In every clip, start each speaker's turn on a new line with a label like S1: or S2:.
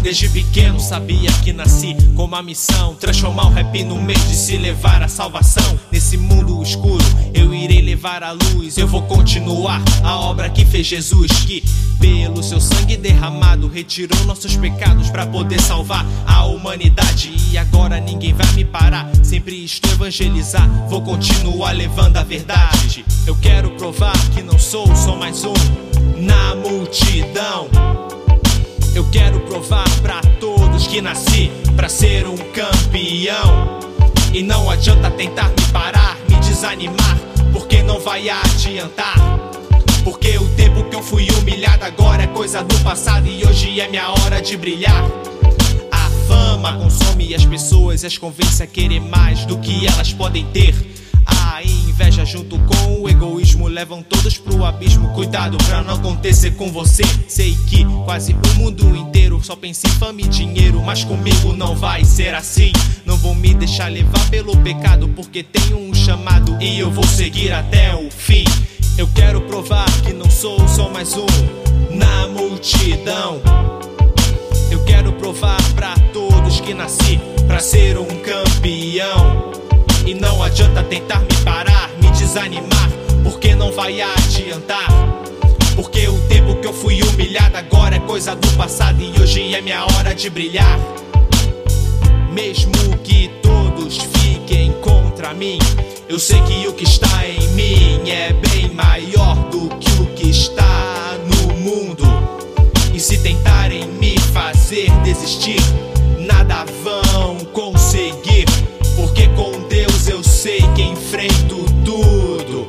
S1: Desde pequeno sabia que nasci com uma missão: transformar o rap no meio de se levar a salvação. Nesse mundo escuro eu irei levar a luz. Eu vou continuar a obra que fez Jesus, que pelo seu sangue derramado retirou nossos pecados pra poder salvar a humanidade. E agora ninguém vai me parar, sempre estou a evangelizar, vou continuar levando a verdade. Eu quero provar que não sou só mais um na multidão. Eu quero provar pra todos que nasci pra ser um campeão. E não adianta tentar me parar, me desanimar, porque não vai adiantar. Porque o tempo que eu fui humilhado agora é coisa do passado e hoje é minha hora de brilhar. A fama consome as pessoas e as convence a querer mais do que elas podem ter. A inveja junto com o egoísmo levam todos pro abismo. Cuidado pra não acontecer com você. Sei que quase o mundo inteiro só pensa em fama e dinheiro, mas comigo não vai ser assim. Não vou me deixar levar pelo pecado, porque tenho um chamado e eu vou seguir até o fim. Eu quero provar que não sou só mais um na multidão. Eu quero provar pra todos que nasci pra ser um campeão. E não adianta tentar me parar, me desanimar, porque não vai adiantar. Porque o tempo que eu fui humilhado agora é coisa do passado e hoje é minha hora de brilhar. Mesmo que todos fiquem contra mim, eu sei que o que está em mim é bem maior do que o que está no mundo. E se tentarem me fazer desistir, nada vão conseguir, porque com Deus eu sei que enfrento tudo.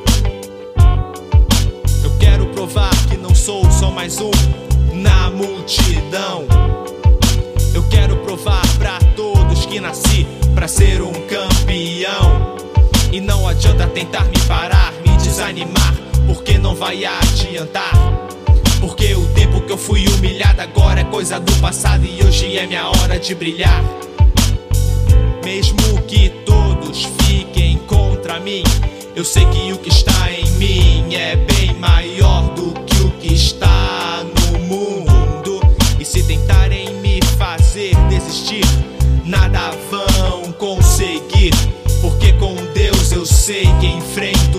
S1: Eu quero provar que não sou só mais um na multidão. Eu quero provar pra todos que nasci pra ser um campeão. E não adianta tentar me parar, me desanimar, porque não vai adiantar. Porque o tempo que eu fui humilhado agora é coisa do passado e hoje é minha hora de brilhar. Mesmo que todos fiquem contra mim, eu sei que o que está em mim é bem maior do que o que está no mundo. E se tentarem me fazer desistir, nada vão conseguir, porque com Deus eu sei que enfrento